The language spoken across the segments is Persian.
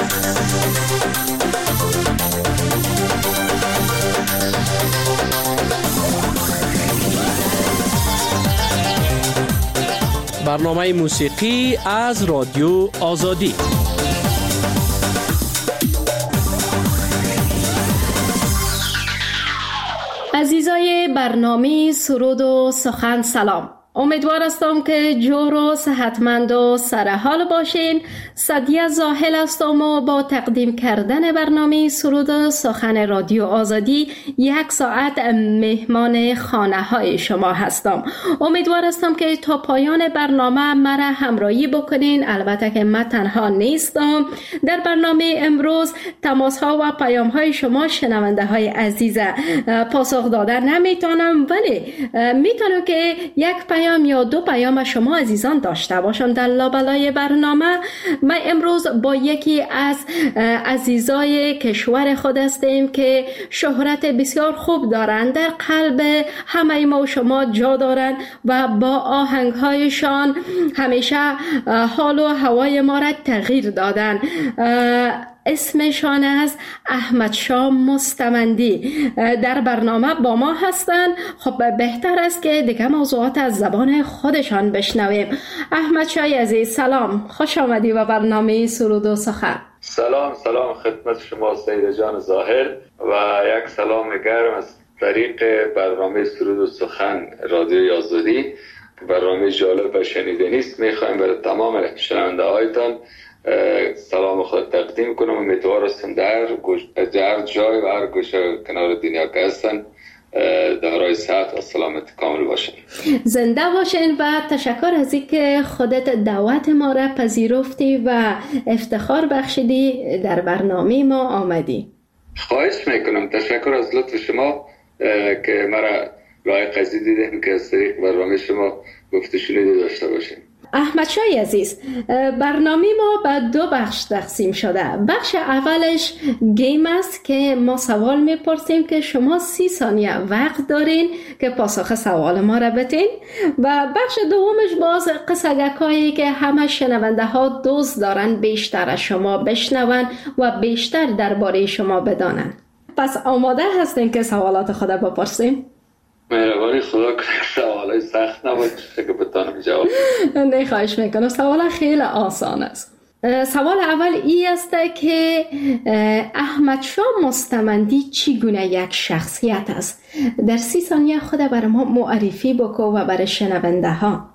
برنامه موسیقی از رادیو آزادی. عزیزای برنامه سرود و سخن سلام. امیدوار هستم که جور و صحتمند و سرحال باشین. سعدیه زاهل هستم و با تقدیم کردن برنامه سرود و سخن رادیو آزادی 1 ساعت مهمان خانه های شما هستم. امیدوار هستم که تا پایان برنامه مرا همراهی بکنین. البته که من تنها نیستم. در برنامه امروز تماس ها و پیام های شما شنونده های عزیز پاسخ دادن نمیتونم، ولی میتونم که یک پیام یا 2 پیام شما عزیزان داشته باشم در لابلای برنامه. ما امروز با یکی از عزیزای کشور خود هستیم که شهرت بسیار خوب دارند، در قلب همه ما و شما جا دارند و با آهنگهایشان همیشه حال و هوای ما را تغییر دادن. اسمشان از احمد شاه مستمندی در برنامه با ما هستند. خب بهتر است که دیگه موضوعات از زبان خودشان بشنویم. احمد شاه عزیز سلام، خوش آمدی به برنامه سرود و سخن. سلام خدمت شما سید جان ظاهر و یک سلام گرم از طریق برنامه سرود و سخن رادیو آزادی. برنامه جالب و شنیدنی است. میخوایم برای تمام شنونده هایتان سلام خود تقدیم کنم. امیدوار هستم در هر جای و هر گوشه کنار دنیا که هستن دارای صحت و سلامت کامل باشن. زنده باشین و تشکر از اینکه خودت دعوت ما را پذیرفتی و افتخار بخشیدی در برنامه ما آمدی. خواهش میکنم. تشکر از لطف شما که مرا لایق از دیدین که از طریق برنامه شما گفته شنیده داشته باشیم. احمد شاه عزیز، برنامه ما به 2 بخش تقسیم شده. بخش اولش گیم است که ما سوال میپرسیم که شما 30 ثانیه وقت دارین که پاسخ سوال ما را بدین، و بخش دومش باز قصگکایی که همه شنونده ها دوست دارن بیشتر از شما بشنون و بیشتر درباره شما بدانن. پس آماده هستین که سوالات خود بپرسیم؟ مهربانی خدا کنه سوالای سخت نباشه که بتونم جواب. نه خواهش میکنم. سوال خیلی آسان است. سوال اول ای است که احمد شاه مستمندی چگونه یک شخصیت است؟ در 30 ثانیه خود برای ما معرفی بکو و برای شنونده ها.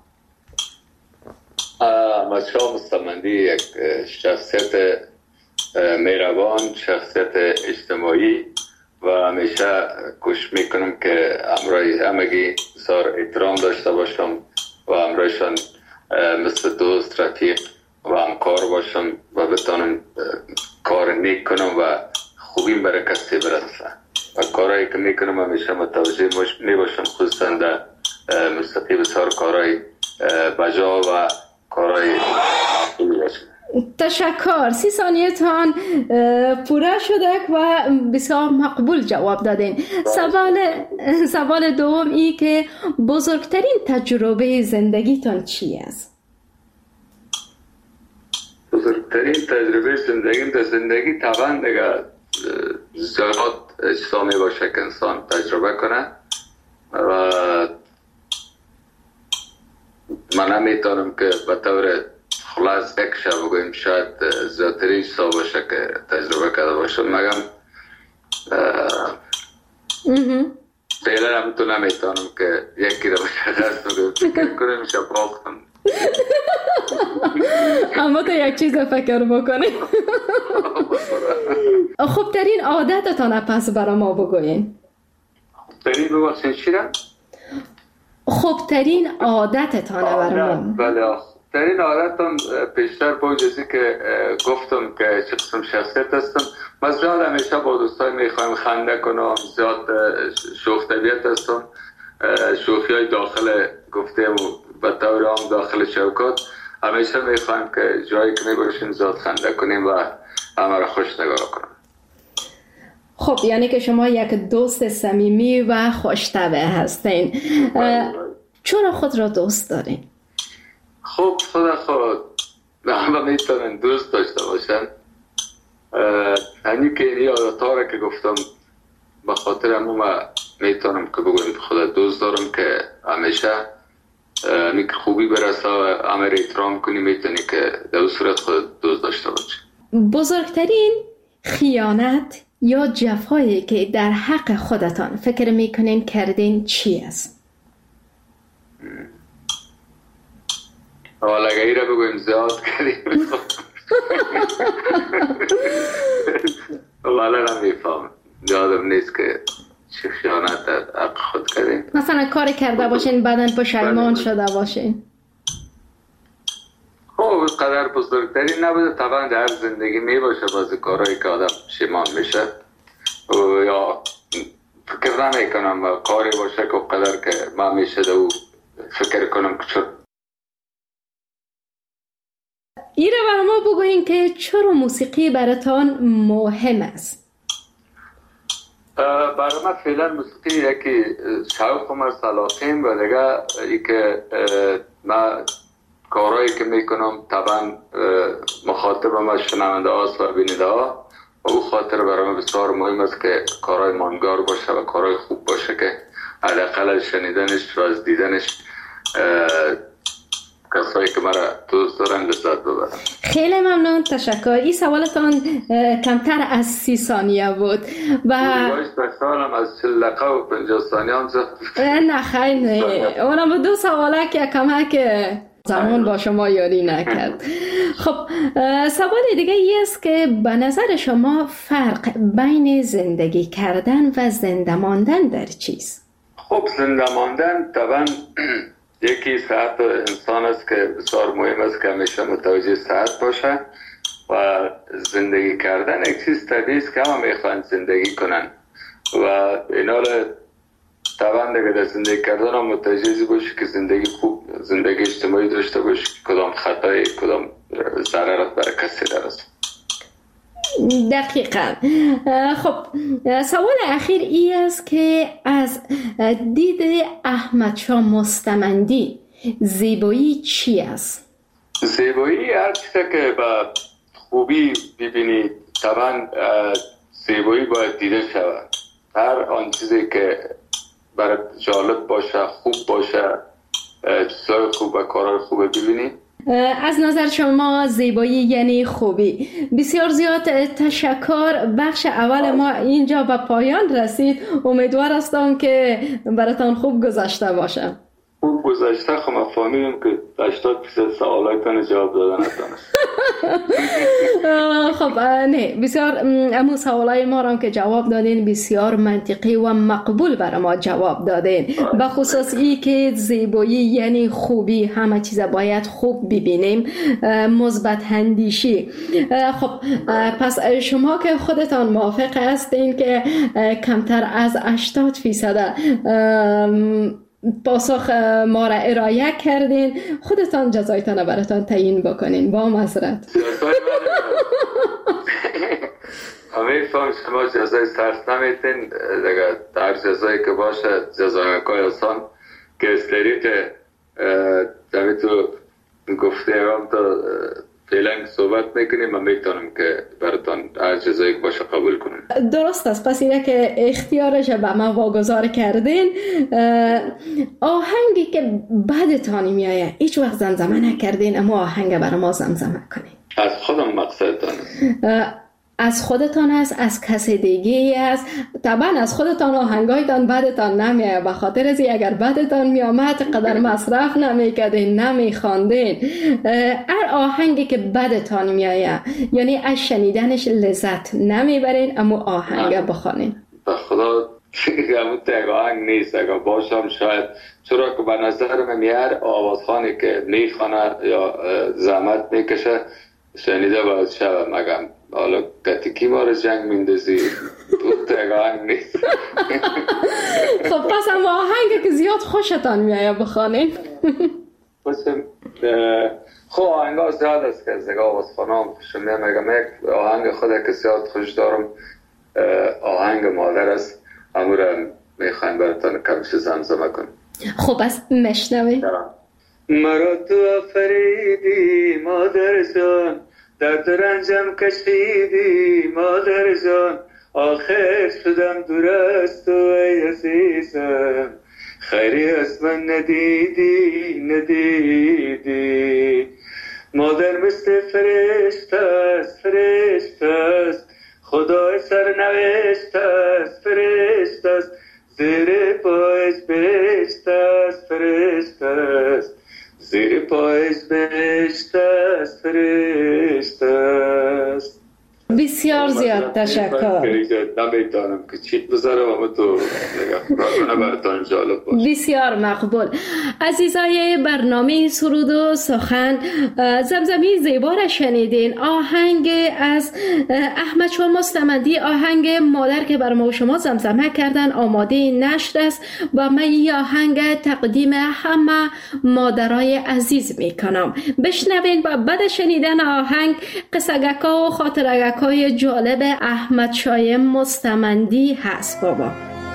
احمد شاه مستمندی یک شخصیت مهربان، شخصیت اجتماعی و همیشه کوشش میکنم که همراه همگی بسیار احترام داشته باشم و همراهشان مثل دوست، رفیق و همکار باشم و بتانم کار نیک کنم و خوبیم برای کسی برسم و کارهایی که میکنم همیشه متوجه میباشم، خصوصا در موسیقی بسیار کارهای بجا و کارهای خوبی باشم. تشکر. 30 ثانیه تان پوره شده و بسیار مقبول جواب دادین. سوال دوم ای که بزرگترین تجربه زندگیتان چی است؟ بزرگترین تجربه زندگی طبعا دیگه زیاد چیزا می باشه که انسان تجربه کنه و من نمیتونم که به طور خلاص یک شب بگویم شاید زیادترین چیزا باشه که تجربه کرده باشم، مگم فعلا هم تو نمیتونم که یکی رو بشخص بگویم فکر کنیم شب باختم. اما تو یک چیز فکر بکنیم. خوبترین عادتتان پس برای ما بگوین. خوبترین ببخشین چی را؟ خوبترین عادتتان برای ما. بله، خوبترین عادتم پیشتر با جزی که گفتم که چه قسم شخصیت هستم. من زیاد همیشه با دوستای میخوایم خنده کنم، زیاد شوخ طبیعت هستم. شوخی های داخل گفتیم و طور عام داخل شوکات همیشه میخوایم که جایی که میباشیم زیاد خنده کنیم و همه را خوش نگاه کنیم. خب یعنی که شما یک دوست صمیمی و خوش‌طبع هستین. چرا خود را دوست دارین؟ خب خدا خود همه میتونن دوست داشته باشن هنی که یادتا را که گفتم به خاطر همون میتونم که بگویم خود دوست دارم که همیشه میک خوبی برسه و همه احترام کنی، میتونی که در صورت خود دوست داشته باشی. بزرگترین خیانت یا جفایی که در حق خودتان فکر میکنین کردین چی است؟ حالا اگه ای را بگویم زیاد کردیم والا نمیفهم، یادم نیست که چه خیانت در حق خود کردیم. مثلا کاری کرده باشین بعدن پشیمان شده باشین. خب قدر بزرگتری نبوده، طبعا در زندگی می باشه بعضی کارهایی که آدم پشیمان میشه یا فکر نمی کنم کاری باشه که قدر که من میشه دو فکر کنم که چون ایره برای ما بگوین که چرا موسیقی براتان مهم است؟ برای من فعلا موسیقی یکی شوق و علاقه‌ام و دیگه ای که من کارهایی که میکنم طبعا مخاطب ما شنونده هاست و بیننده ها و او خاطر برای من بسیار مهم است که کارهای ماندگار باشه و کارهای خوب باشه که حداقل از شنیدنش و از دیدنش کسایی که مرا دوست دارن لذت ببرن. خیلی ممنون، تشکر. این سوالتان کمتر از 30 ثانیه بود و سالم از 40 دقیقه و 50 ثانیه هم نه خیلی اونم با 2 سواله که کمک زمان با شما یاری نکرد. خب سوال دیگه ای است که به نظر شما فرق بین زندگی کردن و زنده ماندن در چیست؟ خب زنده ماندن طبعا یکی صحت انسان است که بسیار مهم است که همیشه متوجه صحت باشه و زندگی کردن یک چیز طبیعی است که همه میخوان زندگی کنن و اینا طبعا دیگه در زندگی کردن هم متوجه باشی که زندگی خوب، زندگی اجتماعی داشته باشی، کدام خطای کدام ضررت برای کسی درست. دقیقا. خب سوال اخیر ای است که از دید احمد شاه مستمندی زیبایی چی است؟ زیبایی هر چیزی که با خوبی ببینی، طبعا زیبایی باید دیده شود. هر آن چیزی که برای جالب باشه، خوب باشه، چیزای خوب و کارهای خوب ببینی. از نظر شما زیبایی یعنی خوبی. بسیار زیاد تشکر. بخش اول ما اینجا به پایان رسید. امیدوار هستم که براتان خوب گذشته باشه. خوب گذشته. خب من فهمیدم که 80% سوالاتون جواب دادن نتونست. خب نه، بسیار امو سوالای ما را که جواب دادین بسیار منطقی و مقبول برای ما جواب دادین. به خصوص ای که زیبایی یعنی خوبی، همه چیز باید خوب ببینیم، مثبت اندیشی. خب پس شما که خودتان موافق هستین که کمتر از 80% پاسخ ما را ارائه کردین، خودتان جزایتان براتان تعیین بکنین. با معذرت. همه فهم شما جزای سرس نمیتین دیگه، در جزایی که باشه جزای مکای آسان که از طریق جمعی تو گفته هم تا فعلا صحبت میکنیم و میتونم که براتان هر جزایی که باشه قبول کنیم. درست است. پس اینه که اختیارش به ما واگذار کردین. آهنگی که بعدتان میایه هیچ وقت زمزمه نکردین اما آهنگ برای ما زمزمه کنین. از خودم مقصدتان از خودتان است، از کسی دیگه است. طبعا از خودتان آهنگایتان بعدتان نمیایه، به خاطر از اگر بعدتان میامد قدر مصرف نمیکردین، نمیخواندین. هر آهنگی که بعدتان میایه یعنی از شنیدنش لذت نمیبرین اما آهنگ بخوانین. به خدا همون تک آهنگ نیست، اگر باشم شاید، چرا که به نظر من هر آوازخانی که میخوانه یا زحمت میکشه شنیده باید شوم. مگم حالا کتیکی ما رو جنگ میندازی تو تک آهنگ نیست. خب پس هم آهنگ که زیاد خوشتان میایه بخوانین. خب آهنگ ها زیاد است که از آوازخانه هم خوشم میاد. مگم یک آهنگ خود که زیاد خوش دارم آهنگ مادر است، امورم میخوایم براتان کمش زمزمه کنم. خب از مشنوی. مرا تو آفریدی مادر جان، درد و رنجم کشیدی مادر جان، آخر شدم دور از تو ای عزیزم، خیری از من ندیدی. مادر مثل فرشته است، فرشته است، خدای سرنوشت است، فرشته است، زیر پایش بهشت است، فرشته است، زیر پایش بهشت است، فرشته است. بسیار زیاد تشکر. نمیتونم که چیت بذارم اما تو براتون جالب باشه. بسیار مقبول. عزیزای برنامه سرود و سخن، زمزمی زیبا را شنیدین. آهنگ از احمد شاه مستمندی، آهنگ مادر که بر ما و شما زمزمه کردن، آماده نشر است و من این آهنگ تقدیم همه مادرای عزیز میکنم. بشنوین و بعد شنیدن آهنگ قصگکا و خاطرگکای جالب احمد شاه مستمندی هست بابا.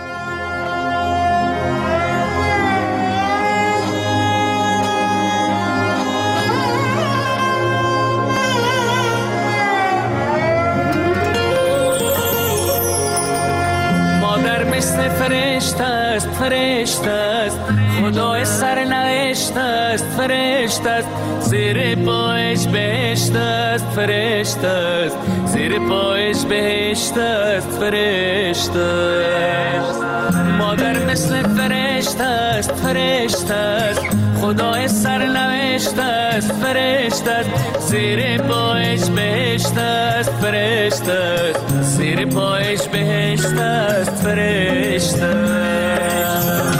مثل فرشته است، فرشته است، خدای سرنوشت است، فرشته است، زیر پایش بهشت است، فرشته است، زیر پایش بهشت است، فرشته است. مادر مثل فرشته است، فرشته است، خدای سرنوشت است، فرشته است، زیر پایش بهشت است، فرشته است، زیر پایش بهشت است، فرشته است.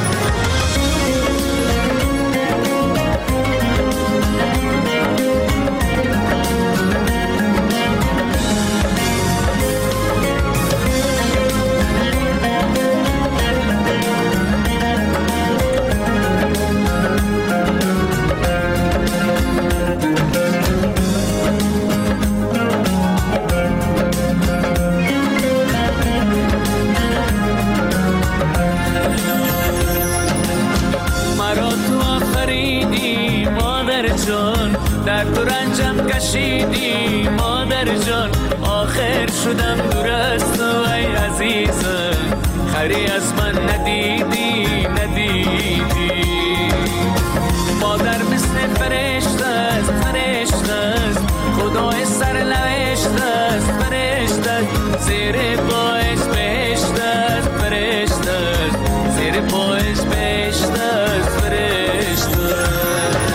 در تو رنجم کشیدی مادر جان، آخر شدم دور از تو ای عزیزم، خیری از من ندیدی. مادر مثل فرشته است، فرشته است، خدای سرنوشت است، فرشته است، زیر پایش بهشت است، فرشته است، زیر پایش بهشت است، فرشته است.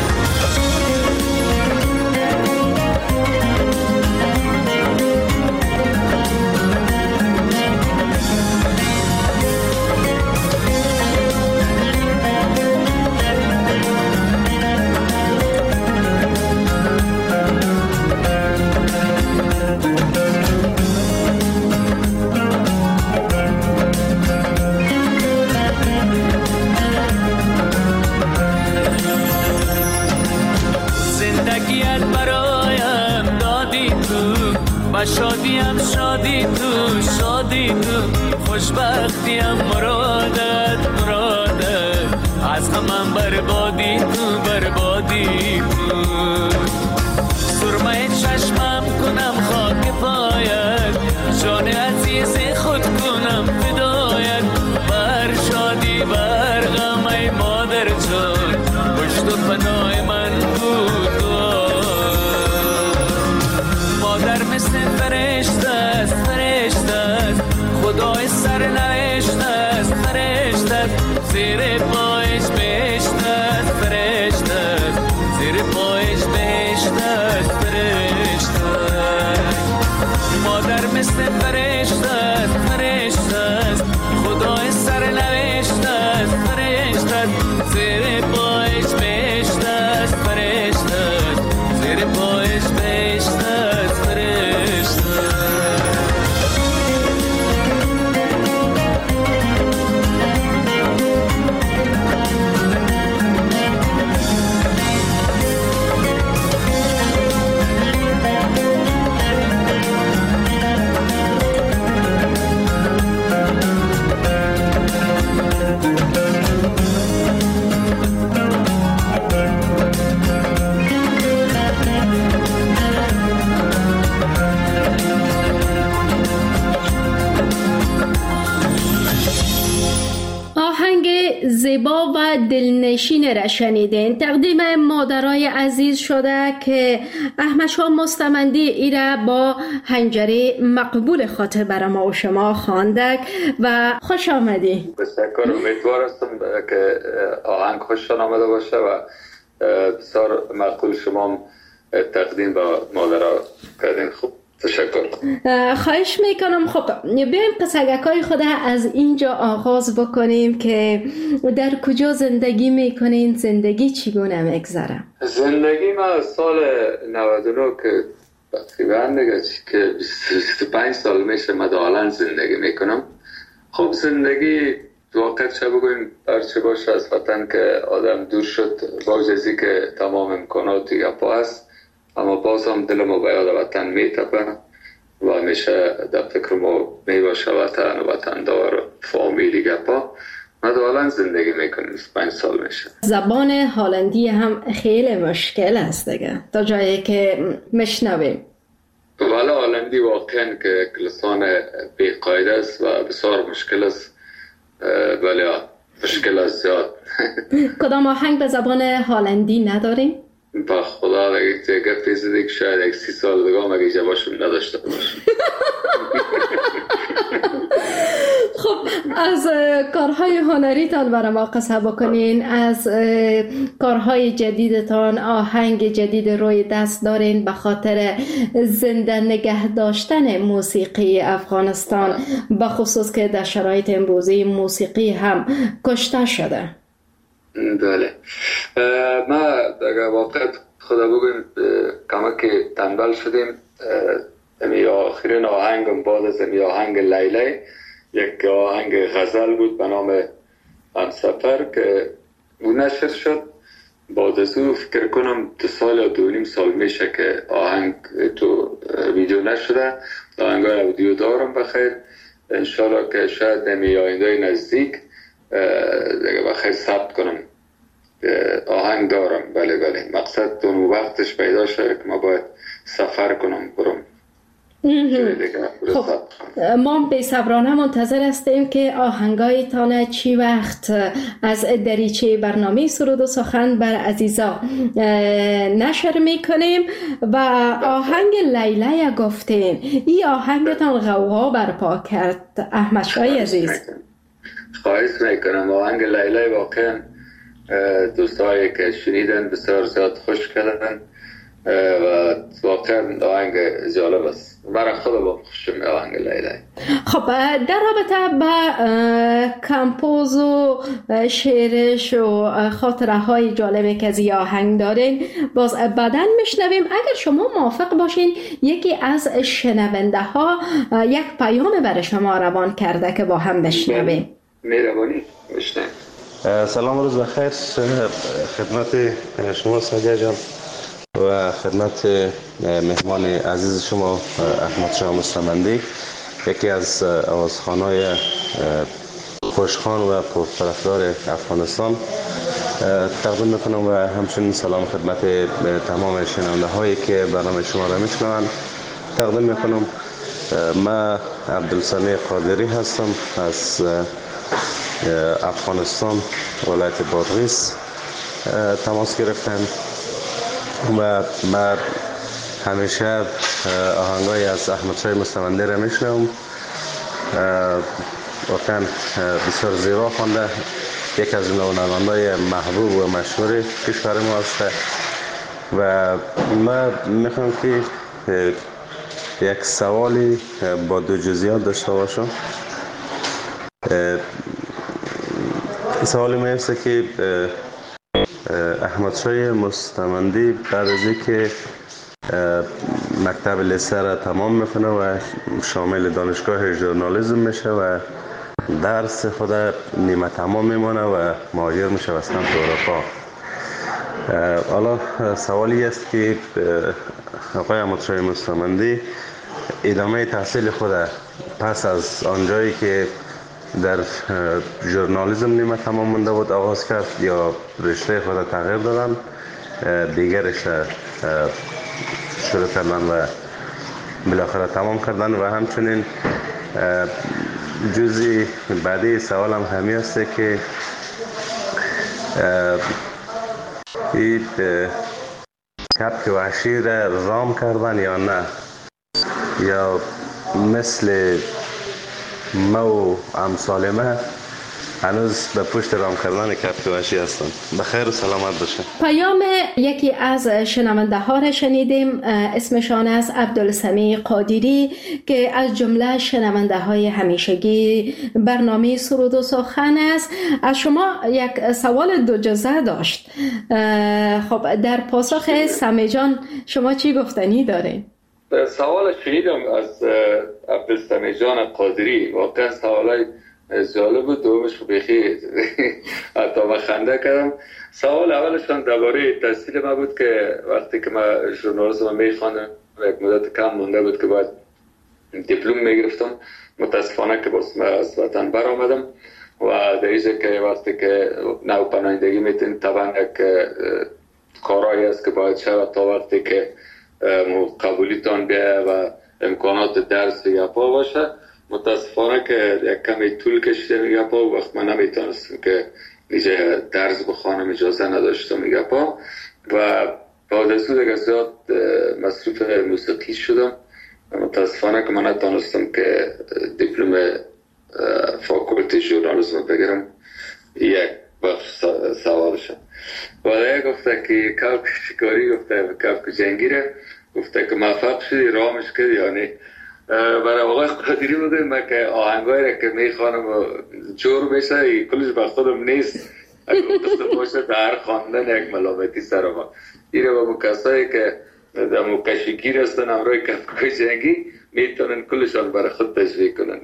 شادیم شادی تو، شادی تو، خوشبختیم مرادت، از غمم بربادی تو، بربادی تو. سرمه چشمم کنم خاک پایت، جان عزیز خود کنم فدایت، بر شادی بر غم ای مادر جان، پشت و پناه من بود. مادر مثل فرشته است، فرشته است، خدای سرنوشت است، فرشته است، زیر پایش بهشت است، فرشته است، زیر پایش بهشت است، فرشته است. مادر مثل فرشته است، فرشته است، خدای سرنوشت است، فرشته است، زیر پایش بهشت است، فرشته است، زیر پایش بهشت است، فرشته. زیبا و دلنشین را شنیدین. تقدیم مادرای عزیز شده که احمد شاه مستمندی ایره با حنجره مقبول خاطر برای ما و شما خواندک و خوش آمدی. بسیار امیدوار هستم که آهنگ خوشتان آمده باشه و بسیار مقبول شما تقدیم با مادرها کردین. خوب، تشکر. خواهش میکنم. خب بیایم قصگکای خود از اینجا آغاز بکنیم که در کجا زندگی میکنین، زندگی چگونه میگذره؟ زندگی ما سال 99 که تقریبا دیگه که 25 سال میشه مدالن زندگی میکنم. خب زندگی واقعا چه بگویم هرچه باشه از وطن که آدم دور شد، باوجزی که تمام امکاناتی گپا هست، اما باز هم دل ما به یاد وطن میتپه و همیشه در فکر ما میباشه وطن و وطن دار و فامیلی گپا. مدالن زندگی میکنیم 25 سال میشه. زبان هلندی هم خیلی مشکل است دیگه تا جایی که مشنویم. ولی هلندی واقعا که لسان بی‌قاعده است و بسیار مشکل است، ولی مشکل است زیاد. کدام آهنگ به زبان هلندی نداریم؟ با خدا دیگه پیزده که شاید 30 سال دیگه مگه جوابشون نداشته باشم. خب از کارهای هنریتان برای ما قصه بکنین. از کارهای جدیدتان آهنگ جدید روی دست دارین به خاطر زنده نگه داشتن موسیقی افغانستان، به خصوص که در شرایط امروزی موسیقی هم کشته شده. بله، ما در واقع خدا بگویم کمک تنبل شدیم. امی آخرین آهنگم بعد از امی آهنگ لیلی یک آهنگ غزل بود به نام همسفر که او نشر شد. بعد از او فکر کنم 2 سال یا 2.5 سال میشه که آهنگ تو ویدیو نشده. آهنگای اودیو دارم بخیر، انشالله که شاید امی آینده نزدیک دیگه بخیر ثبت کنم. آهنگ دارم. بله مقصد اون وقتش پیدا شده که ما باید سفر کنم برم. خب ما به صبرانه منتظر هستیم که آهنگایتان چی وقت از دریچه برنامه سرود و سخن بر عزیزا نشر میکنیم. و آهنگ لیلی گفتین، این آهنگتان غوغا برپا کرد احمد شاه عزیز. خواهش میکنم. آهنگ لیلی واقعا دوستایی که شنیدن بسیار زیاد خوش کردن و واقعا آهنگ جالب است. برای خود با خوشم آهنگ لیلی. خب در رابطه با کمپوز و شعرش و خاطره های جالبی که از این آهنگ دارین باز بعداً میشنویم. اگر شما موافق باشین یکی از شنونده ها یک پیام برای شما روان کرده که با هم بشنویم. مهربانی بشنویم. سلام، روز بخیر خدمت شما سعدیه جان و خدمت مهمان عزیز شما احمد شاه مستمندی، یکی از آوازخوان‌های خوشخوان و پرطرفدار افغانستان تقدیم میکنم و همچنین سلام خدمت تمام شنونده هایی که برنامه شما را میشنوند تقدیم میکنم. من عبدالسمیع قادری هستم از افغانستان، ولایت بادغیس تماس گرفتم و من همیشه آهنگای از احمد شاه مستمندی را میشنوم. واقعا بسیار زیبا خوانده، یک از نوانندگان محبوب و مشهور کشور ما است و من میخوام که یک سوالی با 2 جزئیات داشته باشم. سوالی میفته که احمد شاه مستمندی بعد از اینکه مکتب لیسه را تمام میکنه و شامل دانشگاه ژورنالیسم میشه و درس خود نیمه تمام میمانه و مهاجر میشه به سمت اروپا. حالا سوالی است که آقای احمد شاه مستمندی ادامه تحصیل خود پس از آنجایی که در ژورنالیسم نیمه تمام مونده بود آغاز کرد یا رشته خود تغییر دادن، دیگر رشته شروع کردن و بالاخره تمام کردن؟ و همچنین جزئی بعدی سوالم همی است که این کبک وحشی را رام کردن یا نه، یا مثل ما و امثال ما هنوز به پشت رام کردن کبک وحشی هستند. بخیر و سلامت باشه. پیام یکی از شنونده ها را شنیدیم، اسمشان است عبدالسمیع قادری که از جمله شنونده های همیشگی برنامه سرود و سخن است. از شما یک سوال دو جزء داشت. خب در پاسخ سمی جان شما چی گفتنی دارین؟ سوال شنیدم از عبدالسمیع جان قادری، واقعا سوالای جالب بود. دومش بخیر حتی من خنده کردم. سوال اولشان درباره تحصیل ما بود که وقتی که من ژورنالیسم میخواندم یک مدت کم مونده بود که باید دیپلم میگرفتم. متاسفانه که باز من از وطن برآمدم و در اینجا که وقتی که نو پناهندگی میتونید طبعا یک کارایی است که باید شود تا وقتی که قبولیتان بیایه و امکانات درس یا پا باشه. متاسفانه که یک کمی طول کشیده میگه پا، وقت من نمیتونستم که اینجا درس بخوانم، اجازه نداشتم میگه پا و بعد از اون دیگه زیاد مصروف موسیقی شدم. متاسفانه که من نتونستم که دیپلم فاکولتی ژورنالیسم بگیرم. یک بخش سوالشم و دیگه گفته که کبک شکاری، گفته کبک جنگیره، گفته که موفق شدی رامش کردی یا نه. برای آقای قادری بوده من که آهنگایی را که میخوانم و جور میشه کلش به خودم نیست، اگه گفته باشه در خواندن یک ملامتی سر ما ایره با کسایی که در مکشگیر هستن امروی کبکای جنگی میتونن کلشان برای خود تشریح کنن.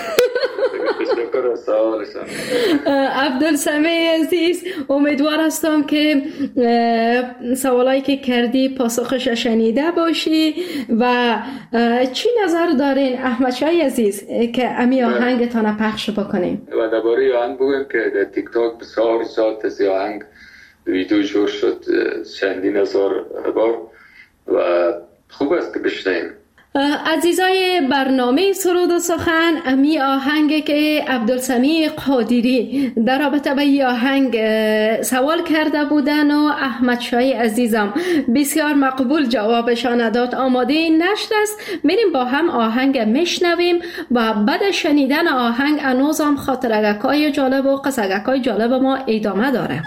تشکر از سوالشان. عبدالسمیع عزیز، امیدوار هستم که سوالایی که کردی پاسخش شنیده باشی. و چی نظر دارین احمد شای عزیز که امی آهنگتان پخش بکنیم؟ و درباره آهنگ بگویم که در تیک تاک بسیار ساعت از آهنگ ویدیو جور شد، چندین هزار بار و خوب است که بشنیم. عزیزای برنامه سرود و سخن، امی آهنگ که عبدالسمیع قادری در رابطه با این آهنگ سوال کرده بودن و احمد شای عزیزم بسیار مقبول جوابشان داد. آماده نشت است، میریم با هم آهنگ میشنویم و بعد شنیدن آهنگ انوزم خاطرگکای جالب و قصگکای جالب ما ادامه داره.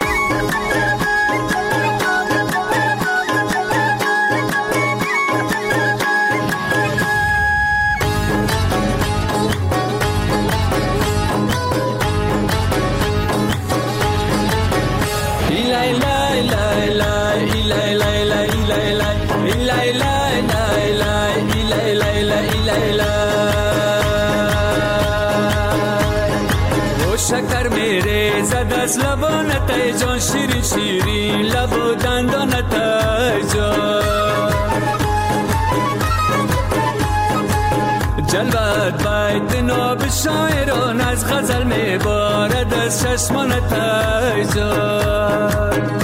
شکر میره زد از لبانت ای جان، شیرین شیرین لب و دندانت ای جان، جلوت باید ناب شاعران از غزل میبارد از چشمانت ای جان.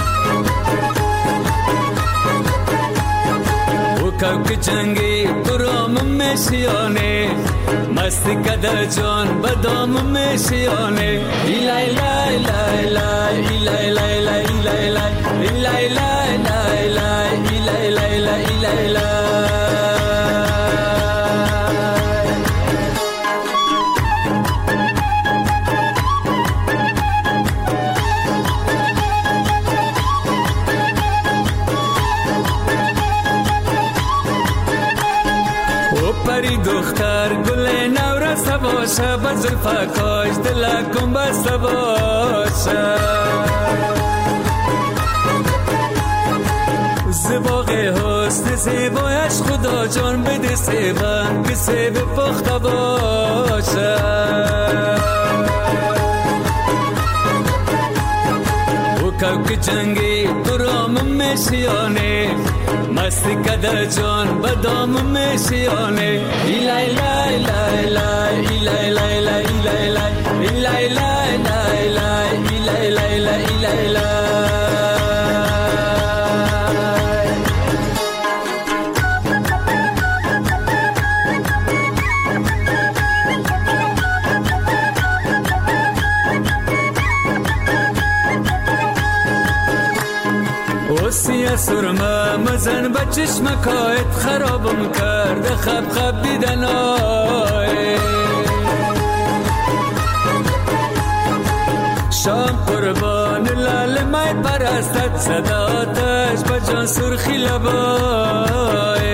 او کوک جنگی برام میشیانه، مستی کده جان بدام میشیانه. ایلای لای لای لای ایلای لای لای ایلای لای ایلای لای لای لای ایلای لای لای ایلای لای. پری دختر گل نورسته باشه، با زلفکاش دلکم بسته باشه، زباق حسن زیبایش خدا جان بده سیبن که سیب پخته باشه. او کوک جنگی برام میشیانه، مستی کده جان بدام میشیانه. ایلای لای لای لای ایلای لای لای ایلای لای ایلای لای لای لای ایلای لای لای ایلای لای. سرمه مزن به چشمکایت خرابم کرده خب خب دیدنای شام قربان لال مای پرستت صداتش به جان سرخی لبای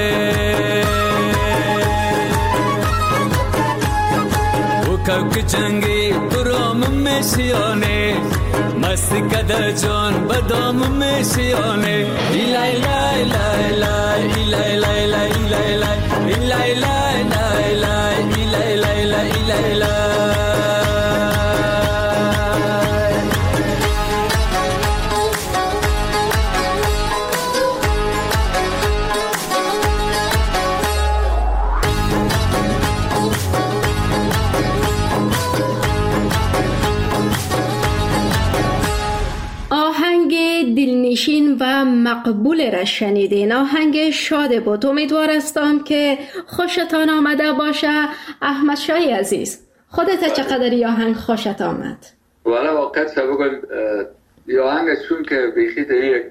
او کوک جنگی برام میشیانه مستی کده جان بدام میشیانه ایلای لای لای لای ایلای لای لای ایلای لای ایلای لای لای لای ایلای لای لای ایلای لای دلنشین و مقبول را شنیدین. آهنگ شاد بود. امیدوار هستم که خوشتان آمده باشه. احمد شای عزیز، خودت چقدر این آهنگ خوشت آمد؟ والا واقعا بگم این آهنگ چون که بیخی در یک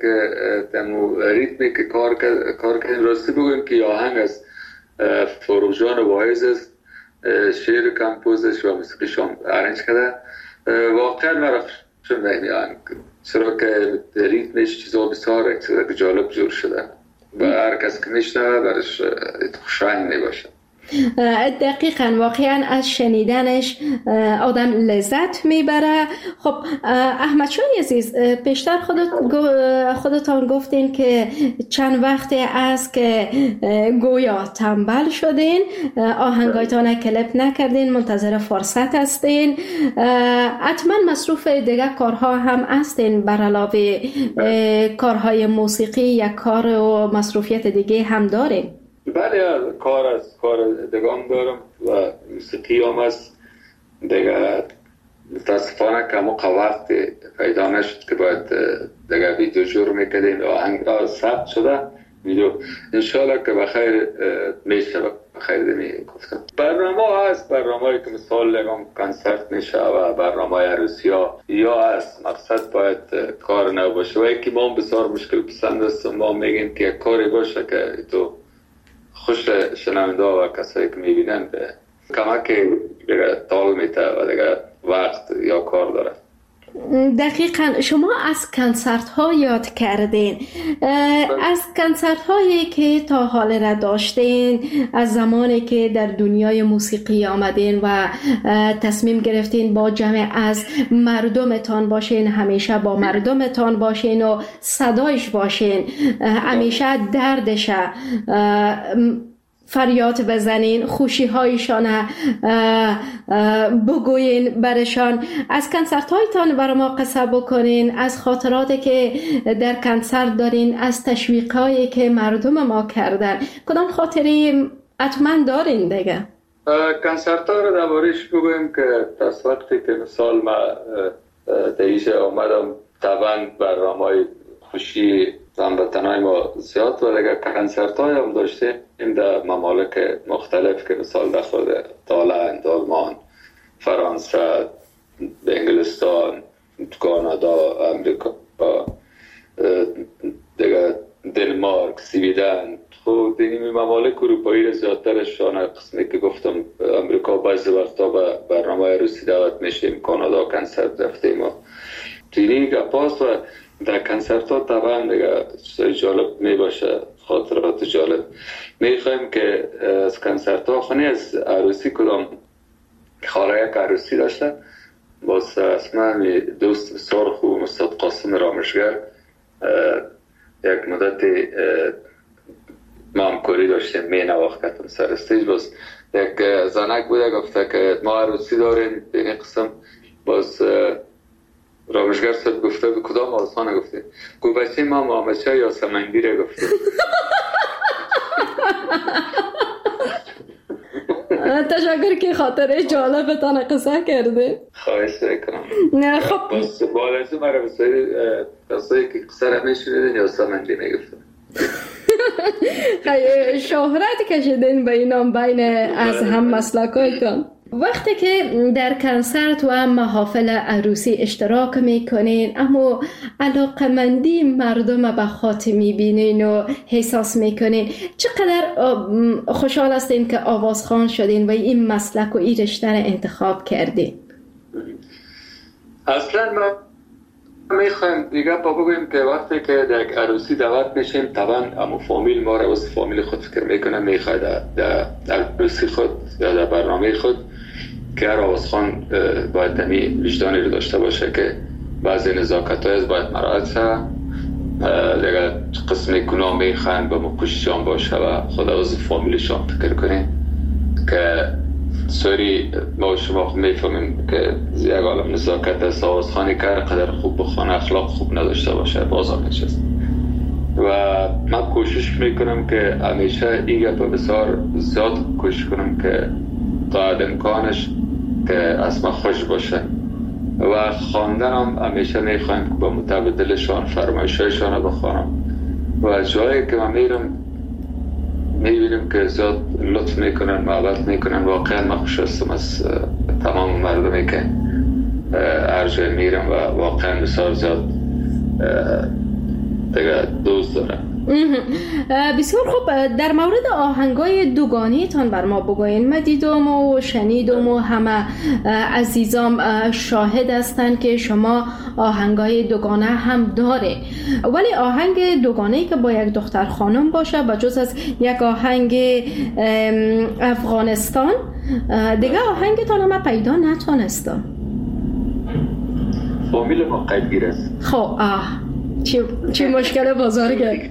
ریتمی که کار کردیم راستی بگم که این آهنگ از فروغ واعظ است، شعر کمپوزش و موسیقیش هم ارنج کرده. واقعا مرا چون این آهنگ چرا که ریتمش چیزا بسیار جالب جور شده و هر کس که میشنوه برش خوشایند میباشه. دقیقاً واقعاً از شنیدنش آدم لذت میبره. خب احمد شای عزیز، پیشتر خودتان گفتین که چند وقتی است که گویا تنبل شدین، آهنگایتان کلیپ نکردین، منتظر فرصت هستین. حتما مصروف دیگه کارها هم هستین بر علاوه کارهای موسیقی یا کار و مصروفیت دیگه هم دارین؟ بله، کار دگام دارم و موسیقی هم هست دیگه. متاسفانه که موقع وقت پیدا نشد که باید دیگه ویدیو جور میکردیم و آهنگ ثبت شده ویدیو. انشالله که بخیر میشه، بخیر دمی گفتم. برنامه هست، برنامه‌ای که مثال لگم کنسرت میشه و برنامه عروسی ها یا هست. مقصد باید کار نباشه و یکی ما بسیار مشکل پسند است. ما میگیم که کاری باشه که تو خوش شنونده و کسایی که میبینن کمک دیگه تال میته و دیگه وقت یا کار داره. دقیقاً شما از کنسرت ها یاد کردین. از کنسرت هایی که تا حال را داشتین، از زمانی که در دنیای موسیقی آمدین و تصمیم گرفتین با جمع از مردمتان باشین، همیشه با مردمتان باشین و صدایش باشین، همیشه دردش فریاد بزنین، خوشی هایشان بگوین برشان. از کنسرت هایتان برای ما قصه بکنین، از خاطراتی که در کنسرت دارین، از تشویق هایی که مردم ما کردن. کدام خاطری حتما دارین دیگه؟ کنسرت ها رو دربارش بگویم که از وقتی که مثال ما دیشه آمدم طبعا برنامه‌های خوشی هموطنای ما زیاد و دیگه کنسرت های هم داشته این در ممالک مختلف که مثال در خود هلند، آلمان، فرانسه، انگلستان، کانادا، امریکا، دیگه دنمارک، سویدن. خب این ممالک اروپایی را زیادترشان قسمی که گفتم امریکا بعضی وقتا به برنامه عروسی دعوت میشیم، کانادا کنسرت رفتیم و دیگه گپاست و در کنسرت ها طبعا دیگه چیزای جالب می باشه، خاطرات جالب. میخوایم که از کنسرت ها خونی از عروسی کدام خاله یک عروسی داشته باز اسمه دوست بسیار خوب استاد قاسم رامشگر یک مدتی ما همکاری داشتیم، می نواختم سر استیج. باز یک زنک بوده گفته که ما عروسی داریم این قسم. باز رامشگر صاحب گفته به کدام آسانه گفته گو بچه ما مامچه یا سمنگیره گفته. تشکر که خاطر جالبتان قصه کرده. خواهش میکنم. نه خب بس بالازو مرا بسیاری قصه که قصه را میشونیدن یا سمنگی میگفتن. شهرت کشیدین به اینام بین از هم مسلکایتان. وقتی که در کنسرت و محافل عروسی اشتراک میکنین، اما علاقمندی مردم به خاطر میبینین و احساس میکنین، چقدر خوشحال هستین که آوازخوان شدین و این مسلک و این رشته را انتخاب کردین؟ اصلا ما میخوایم دیگه بگویم که وقتی که در عروسی دعوت میشیم، طبعا امو فامیل ما را واسه فامیل خود فکر میکنه، میخواد در عروسی خود یا در برنامه خود که هر آوازخوان باید تمی وجدانی رو داشته باشه که بعضی نزاکت های باید مراعات شه، دیگه قسم گناه میخواین با مکوششان باشه و خود از فامیلشان فکر کنیم که سوری ما و شما میفهمیم که یک عالم نزاکت است. آوازخوانی که قدر خوب بخوانه اخلاق خوب نداشته باشه بازار نشست. و من کوشش میکنم که همیشه این گپ بسیار زیاد کوشش کنم که تا امکانش که از ما خوش باشه و خواندن هم همیشه میخوایم که با متبادلشان فرمایشایشان رو بخوانم و جایی که من میرم میبینیم که زیاد لطف میکنن، محبت میکنن. واقعا من خوش هستم از تمام مردمی که هر جای میرم و واقعا بسیار زیاد دیگه دوست دارم. بسیار خوب. در مورد آهنگای دوگانی تان بر ما بگوین. من دیدم و شنیدم و همه عزیزام شاهد هستند که شما آهنگای دوگانه هم داره، ولی آهنگ دوگانه‌ای که با یک دختر خانم باشه بجز از یک آهنگ افغانستان دیگه آهنگ تان من پیدا نتونستم. فامیل ما قدیر است. خب چی مشکل بزرگه.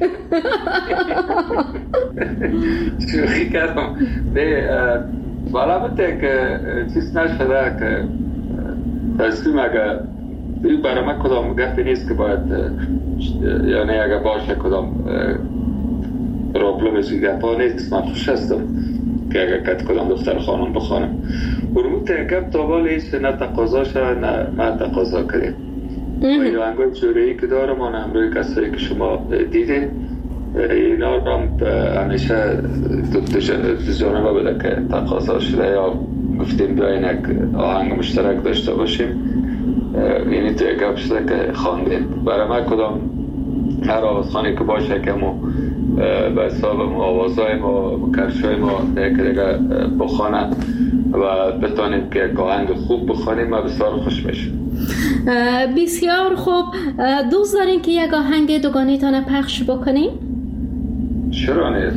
شوخی کردم. بالا بوده که چیز نشده که تصمیم اگر برای من کدام گفتی نیست که باید یعنی اگر باشه کدام پروبلمش گفت نیست. من خوش هستم که اگر کدام دختر خانم بخوانم برمون تنکب تا بالیش نه تقاضا شد نه من تقاضا کردیم. این آهنگای جوره‌ای که دارم آن همروی کسایی که شما دیدین اینا رو همیشه دو جانبه بوده که تقاضا شده یا گفتیم بیاین یک آهنگ مشترک داشته باشیم. یعنی توی گپ شده که خواندیم. برای من کدام هر آوازخوانی که باشه که ما به حساب آوازهای ما کرشای ما دیگه بخوانه و بتانیم که یک آهنگ خوب بخوانیم ما بسیار خوش میشیم. بسیار خوب. دوست دارین که یک آهنگ دوگانه تانه پخش بکنیم؟ چرا نیست؟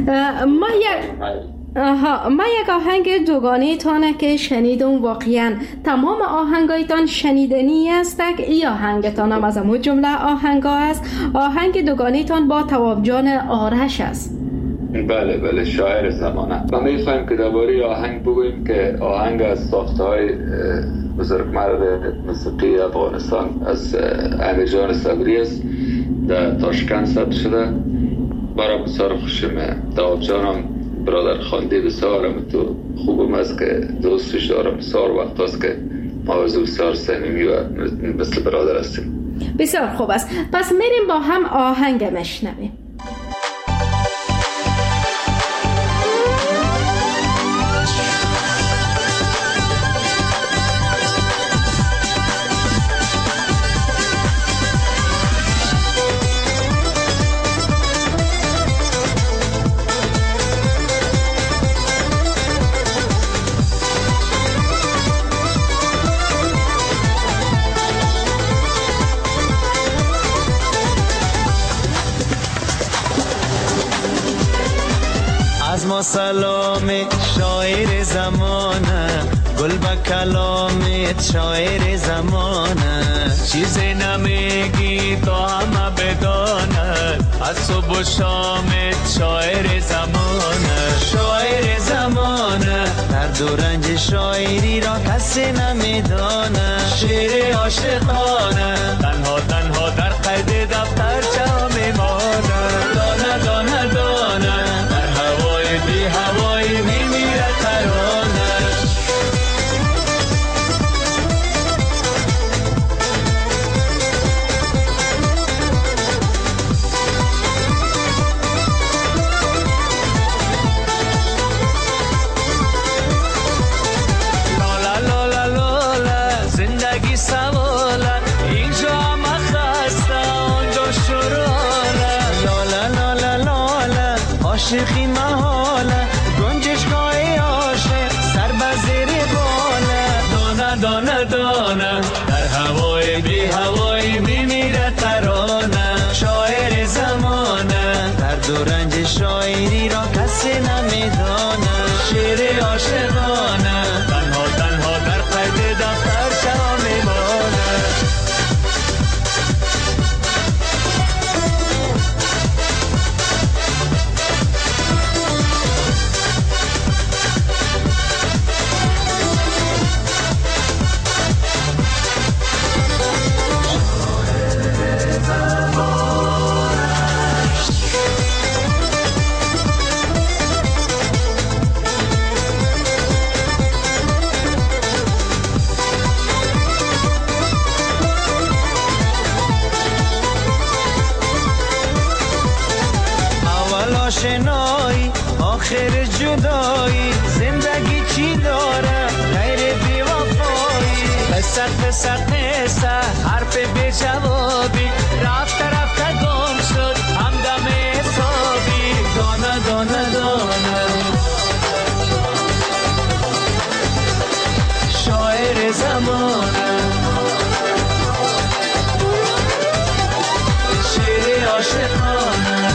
ما یک آهنگ دوگانه تانه که شنیدم واقعا تمام آهنگایتان شنیدنی است. ای آهنگتان هم از امو جمله آهنگا است. آهنگ دوگانه تان با تواب جان آرش است. بله شاعر زمانه. ما میخوایم که درباره آهنگ بگوییم که آهنگ از ساخته های بزرگمرد موسیقی افغانستان از امیر جان صبری است. در تاشکند ثبت شده. برای بسیار خوشمه. تواب جانم برادر خانده بسیارم تو خوبم است که دوستش دارم. بسیار وقت است که ما بسیار صمیمی و مثل برادر هستیم. بسیار خوب است. پس میریم با هم آهنگ مشنویم. از ما سلام شاعر زمانه، گل با کلامت شاعر زمانه، چیزی نمیگی تا همه بدانند، از صبح و شامت شاعر زمانه، شاعر زمانه، درد و رنج شاعری را کسی نمیدانه، شعر عاشقانه تنها تنها در قید دفتر چه میمانه، دانه دانه دانه بی هوایی میمیره ترانش. شعر عاشقانه تنها تنها در قید دفتر چرا میمانه آشنایی آخر جدایی زندگی چی داره غیر بی‌وفایی قصه قصه قصه حرف بی جوابی رفته گم شد همدم حسابی دانه دانه دانه شاعر زمانه شعر عاشقانه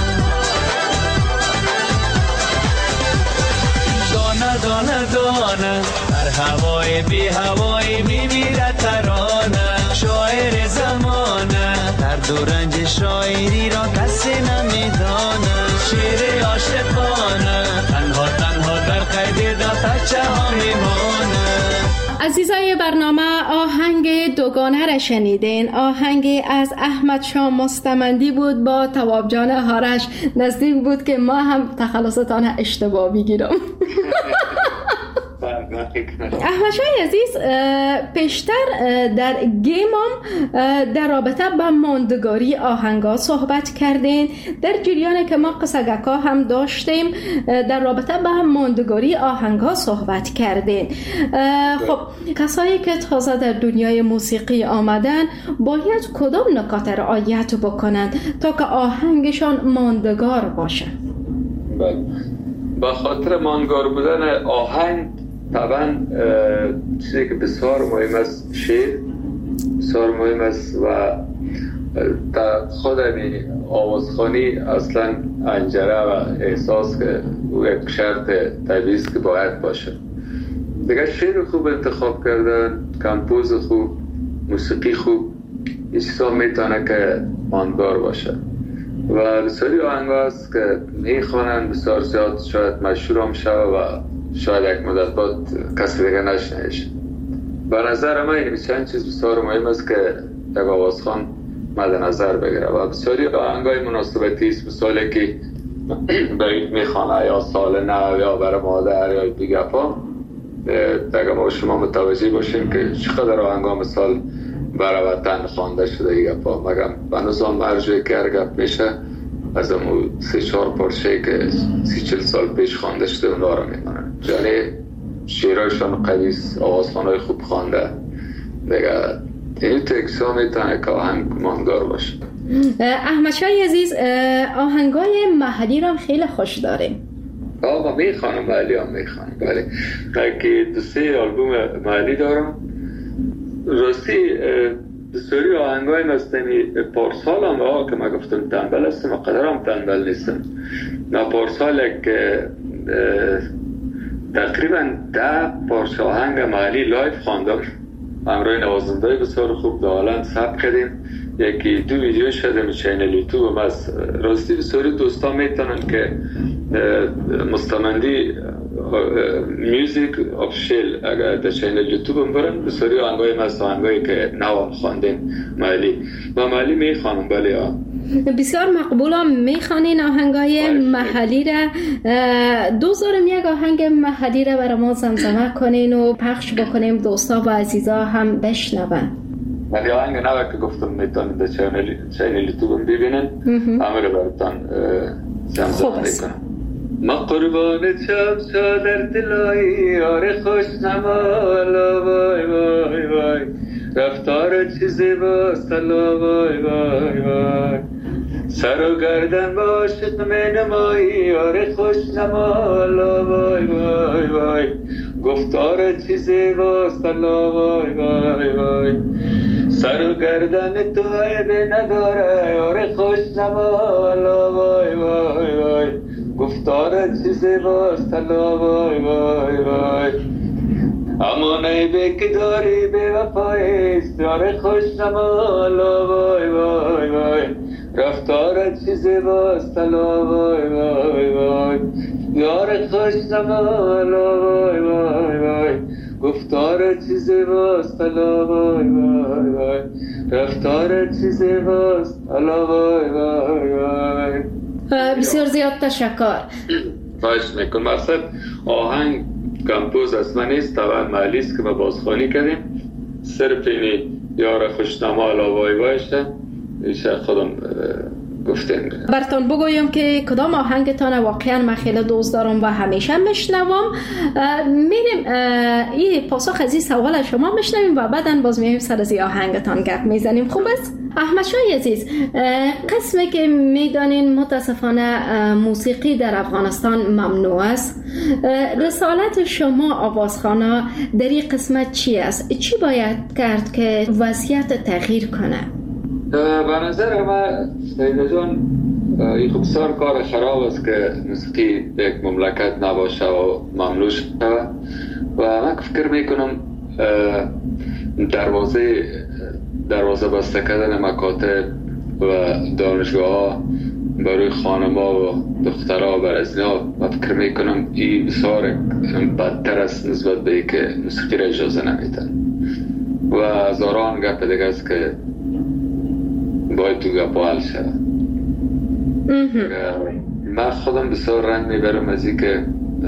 دانه دانه در هوای بی هوای میمیره ترانه شاعر زمانه در دورنج شاعری را کسی نمیدانه شعر عاشقانه تنها تنها در قید دفترچه ها میمانه. عزیزای برنامه آهنگ دوگانه را شنیدین. آهنگ از احمد شاه مستمندی بود با تواب جان هارش. نزدیک بود که ما هم تخلصتان اشتباه بگیرم. احمد شاه عزیز پیشتر در گیمم در رابطه با ماندگاری آهنگا صحبت کردین. در جریان که ما قصگکا هم داشتیم در رابطه با ماندگاری آهنگا صحبت کردین. خب کسایی که تازه در دنیای موسیقی آمدن باید کدام نکات رعایت بکنند تا که آهنگشان ماندگار باشه؟ با خاطر ماندگار بودن آهنگ طبعا چیزی که بسیار مهم است شعر بسیار مهم است و در خود این آوازخوانی اصلا انجره و احساس که او یک شرط طبیعی است که باید باشه. دیگه شعر خوب انتخاب کردن، کمپوز خوب، موسیقی خوب، این چیزا میتونه که ماندگار باشه و بسیاری آهنگا هست که میخوانن بسیار زیاد شاید مشهور هم شود و شاید یک مدت بعد کسی دیگه نشنهش. به نظر من این چند چیز بسیار مهم است که یک آوازخوان مد نظر بگیره و بسیاری آهنگای مناسبتی است، مثالی که برید میخوانه یا سال نو یا برای مادر یا دیگه پا دیگه ما شما متوجه باشیم که چقدر آهنگا مثال برای وطن خوانده شده دیگه پا مگم به نظام ارجوی که هرگپ میشه از امو 3-4 پارچه که 30-40 سال پیش خوانده شده اونا رو میمانن. یعنی شعرهایشان قویس، آوازخوانهای خوب خوانده دیگه این تکسا میتونه که آهنگ ماندگار باشه. احمد شاه عزیز آهنگای محلی رو خیلی خوش داریم. آقا میخوانم محلی هم میخوانم بله که 2-3 آلبوم محلی دارم. راستی بسیاری آهنگای مستمی پارسال هم که ما گفتم تنبل هستم و قدر هم تنبل نیستم. نه پارسال که تقریبا 10 پارچه آهنگ محلی لایف خواندم همراه نوازنده بسیار خوب دالند ثبت کردیم. یکی 2 ویدیو شده چینل یوتیوب از راستی بسیاری دوستان میتونن که مستمندی میوزیک آفیشیل اگر در چینل یوتیوب هم برن بسیاری آهنگای مست آهنگایی که نوام خواندیم محلی و محلی میخوانم بله ها بسیار مقبولم میخوانین آهنگای محلی را. دوست دارم یک آهنگ محلی را برای ما زمزمه کنین و پخش بکنیم دوستا و عزیزا هم بشنون. ولی آهنگ نوه که گفتم میتونید در چینل یوتیوب ببینن همه رو براتان زمزمه میکنم. ما قربان چمچا در دلایی آره خوش نمالا وای وای وای رفتار چیزی با سلا وای وای وای سر و گردن با عاشق می نمایی آره خوش نمالا وای وای وای گفتار چیزی با سلا وای وای وای سر و گردن تو عیبی نداره آره خوش نمالا وای وای وای گفتارت چی زیباست الا وای وای وای، اما نیبه که داری به وفایست یار خوش نمالا وای وای وای، رفتارت چی زیباست الا وای وای وای، یار خوش نمالا وای وای وای، گفتارت چی زیباست الا وای وای وای، رفتارت چی زیباست الا وای وای وای. بسیار زیاد تشکر. خواهش میکنم. مقصد آهنگ کمپوز از من نیست، طبعا محلی است که ما بازخوانی کردیم، صرف اینی یار خوشنما الا وای وایشه ایشه خودم گفتیم. براتون بگویم که کدام آهنگتان واقعا من خیلی دوست دارم و همیشه میشنوم. میریم این پاسخ از این سوال شما میشنویم و بعدا باز میایم سر از این آهنگتان گپ میزنیم. خوب است؟ احمد شاه عزیز، قسمی که میدانین متاسفانه موسیقی در افغانستان ممنوع است، رسالت شما آوازخوانا در این قسمت چی است؟ چی باید کرد که وضعیت تغییر کنه؟ به نظر من سیده جان این خوب بسیار کار خراب است که موسیقی به یک مملکت نباشه و ممنوع شده و من فکر میکنم دروازه بسته کردن مکاتب و دانشگاه ها برای خانما و دخترها و برزنها و فکر میکنم این بسیار بدتر است نسبت به ای که موسیقی را اجازه نمیدن و هزاران گپ دیگه است که باید تو گپ حل شد. من خودم بسیار رنج میبرم از این که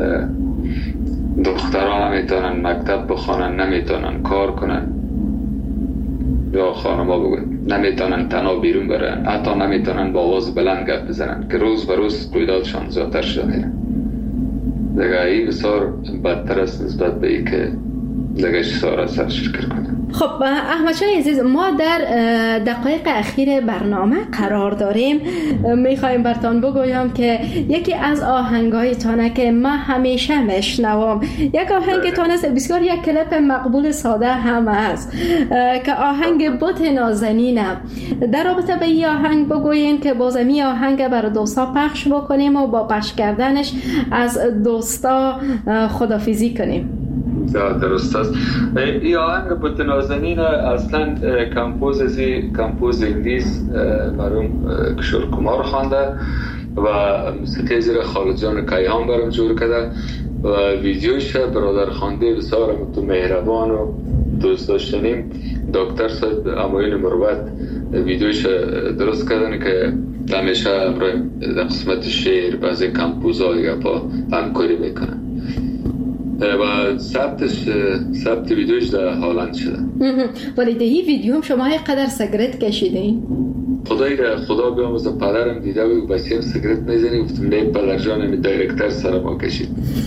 دخترها نمیتونن مکتب بخوانن، نمیتونن کار کنن یا خانما بگوین نمیتونن تنها بیرون برن، حتی نمیتونن با آواز بلند گپ بزنن که روز به روز رویدادشان زیادتر شده میره. دیگه این بسیار بدتر است نسبت به این که دیگه سار از سرش فکر کنن. خب احمد شاه عزیز، ما در دقایق اخیر برنامه قرار داریم. میخوایم براتون بگویم که یکی از آهنگایتانه که من همیشه میشنوم، یک آهنگتان است، بسیار یک کلیپ مقبول ساده هم است که آهنگ بت نازنینم. در رابطه به این آهنگ بگوین که بازمی آهنگ برای دوستا پخش بکنیم و با پخش کردنش از دوستا خدافیزی کنیم. درست است. این آهنگ بت نازنین اصلا کمپوز انگلیس مرحوم کشور کمار خوانده و موسیقی زیر خالد جان کیهان برام جور کرده و ویدیوش برادر خوانده بسیار مهربان و دوست داشتنیم دکتر صاحب اماین مروت ویدیوش درست کردن که همیشه در قسمت شعر بعضی کمپوزها دیگه با همکاری میکنن و ثبت ویدیوش در هالند شده. ولی در این ویدیو هم شما قدر سیگرت کشیدین؟ خدا بیاموزه پدرم دیده و بچه‌ام سیگرت میزنی، گفتم نه پدر جان، می دایرکتر سر ما کشید.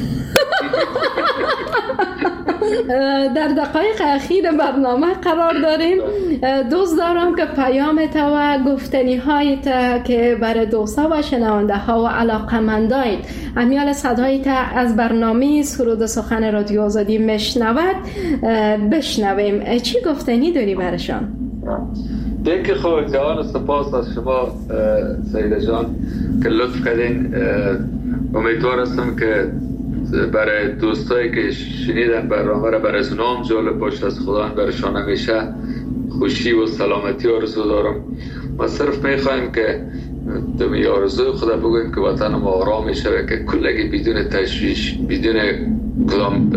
در دقایق اخیر برنامه قرار داریم. دوست دارم که پیامت و گفتنی هایت که برای دوستا و شنونده ها و علاقمندایت امیال صدایت از برنامه سرود سخن رادیو آزادی میشنود بشنویم. چی گفتنی داری برشان؟ دیگه خود جوان سپاس از شما سیده جان که لطف کردین. امیدوار هستم که برای دوستایی که شنیدن برنامه را برای اونام جالب باشه، از خدا برشان همیشه خوشی و سلامتی آرزو دارم. ما صرف میخوایم که دمی آرزوی خدا بگویم که وطن ما آرام شوه، که کلگی بدون تشویش، بدون کدام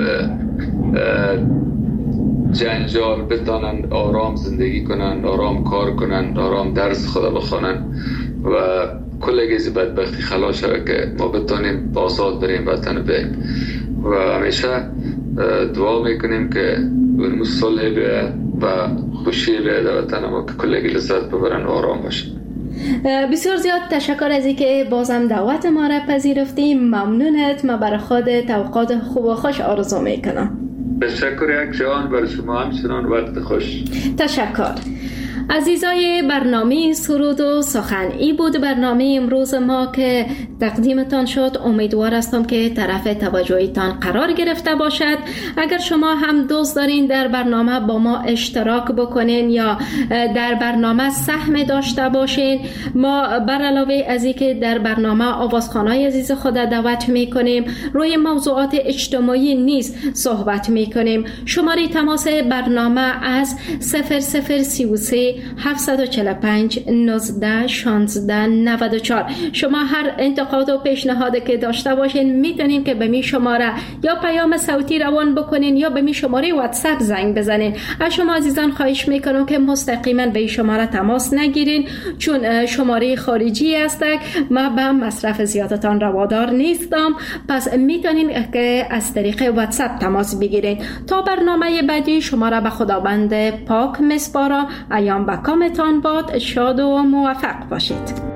جنجال بتانن آرام زندگی کنن، آرام کار کنن، آرام درس خدا بخونن و کلگی زی بدبختی خلاص شوه که ما بتانیم آزاد بریم وطن بریم و همیشه دعا میکنیم که اون صلح بیه و خوشی بیه در وطن ما که کلگی لذت ببرن و آرام باشن. بسیار زیاد تشکر از اینکه بازم دعوت ما را پذیرفتی. ممنونت. ما برای خودت اوقات خوب و خوش آرزو میکنم. تشکر یک جان، برای شما همچنان وقت خوش. تشکر. عزیزای برنامه سرود و سخن، ای بود برنامه امروز ما که تقدیمتان شد. امیدوار هستم که طرف توجهتان قرار گرفته باشد. اگر شما هم دوست دارین در برنامه با ما اشتراک بکنین یا در برنامه سهم داشته باشین، ما بر علاوه از اینکه در برنامه آوازخوانای عزیز خود دعوت میکنیم، روی موضوعات اجتماعی نیز صحبت میکنیم. شماره تماس برنامه از 0033 745 19 16 94. شما هر انتقاد و پیشنهادی که داشته باشین میتونین که به می شماره یا پیام صوتی روان بکنین یا به می شماره واتساپ زنگ بزنین. از شما عزیزان خواهش میکنم که مستقیما به این شماره تماس نگیرین، چون شماره خارجی است. ما به مصرف زیادتان روادار نیستم، پس میتونین که از طریق واتساپ تماس بگیرین. تا برنامه بعدی شما را به خداوند پاک میسپارم. ایام به کامتان باد. شاد و موفق باشید.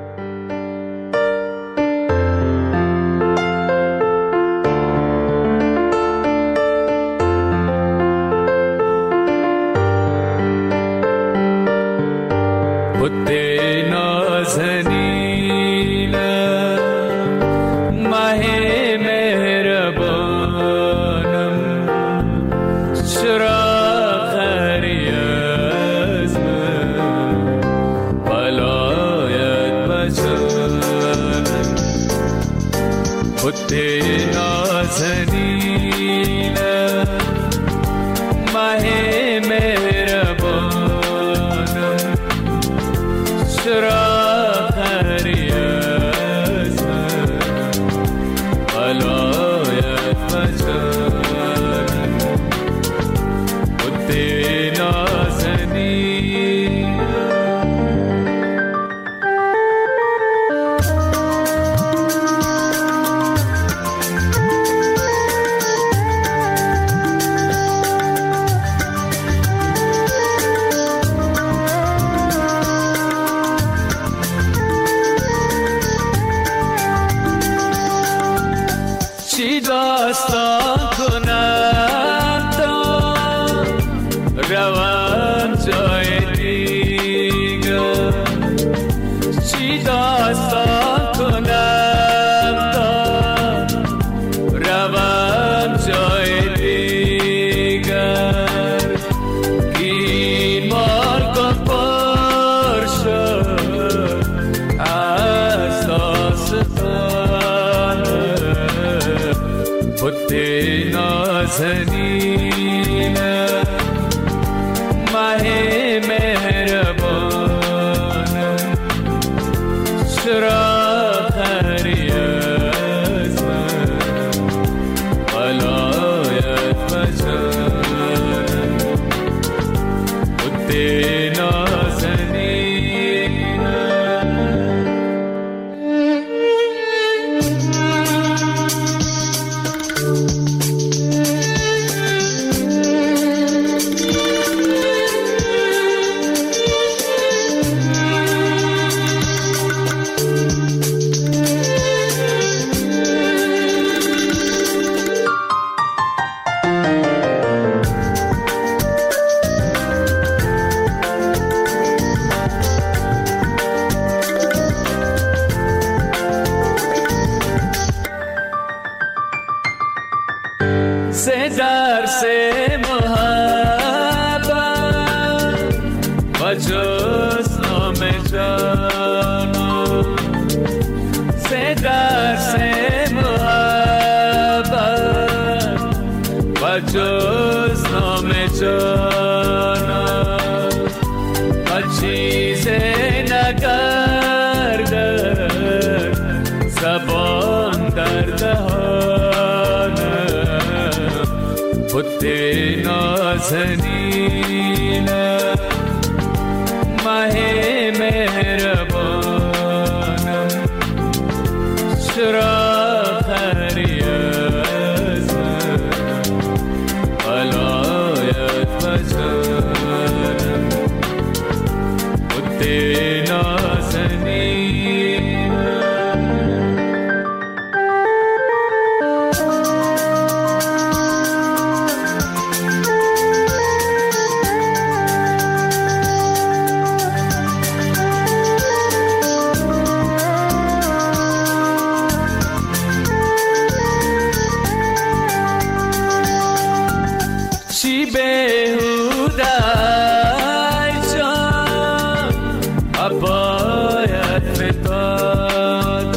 بیهوده ای جان باید فتاد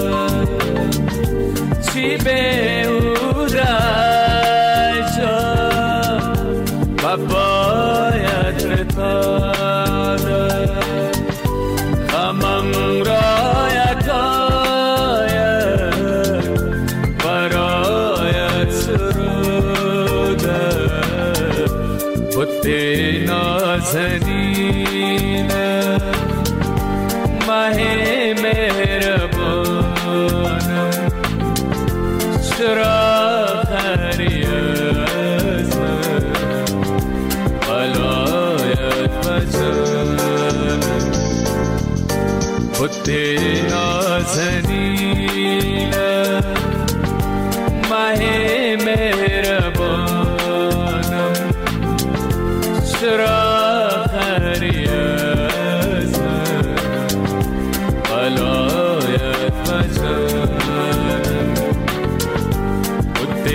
چی بیهوده ای جان باید فتاد غمم را یکایک برایت سروده بت نازنین ماه مهربانم چرا خری از من بلایت بجانم بت نازنین ماه مهربانم چرا خری از من بلایت بجانم بت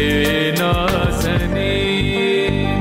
نازنین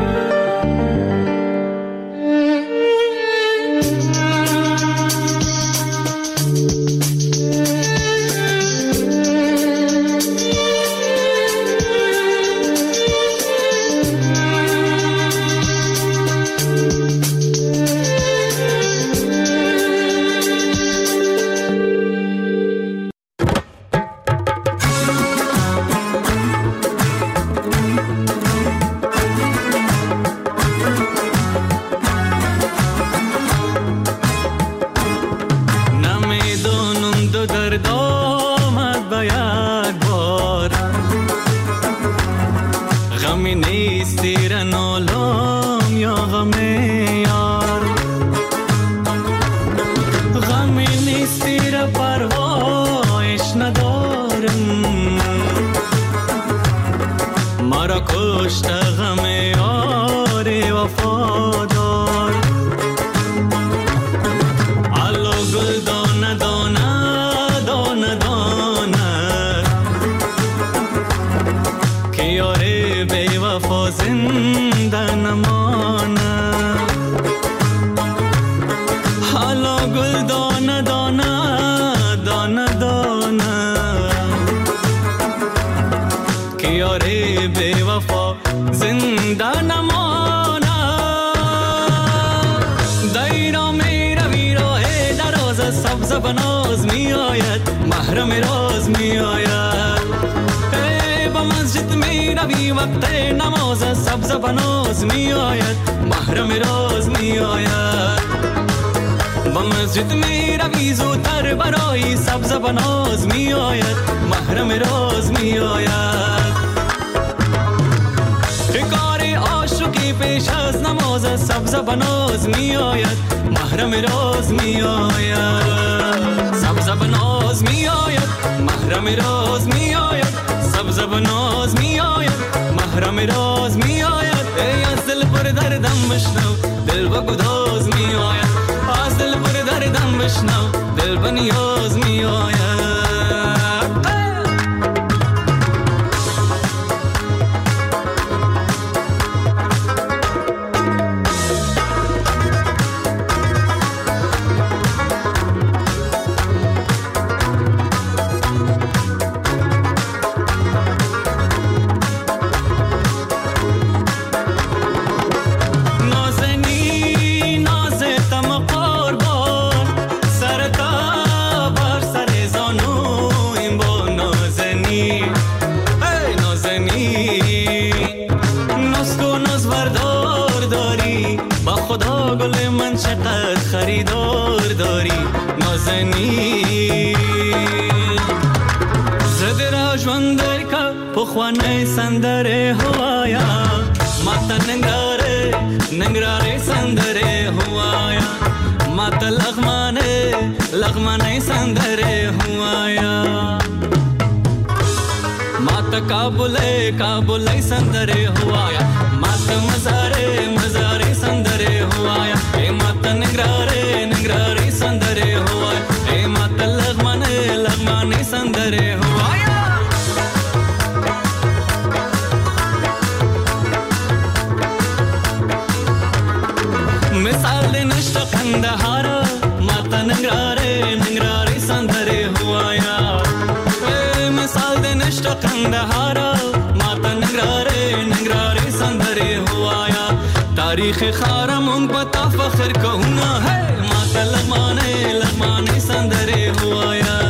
کندهارا ماتا ننگراره سندره هوایا مثال دنشت کندهارا ماتا ننگراره سندره هوایا تاریخ خارمون بتا فخر کهونا ہے ماتا لغمانے سندره هوایا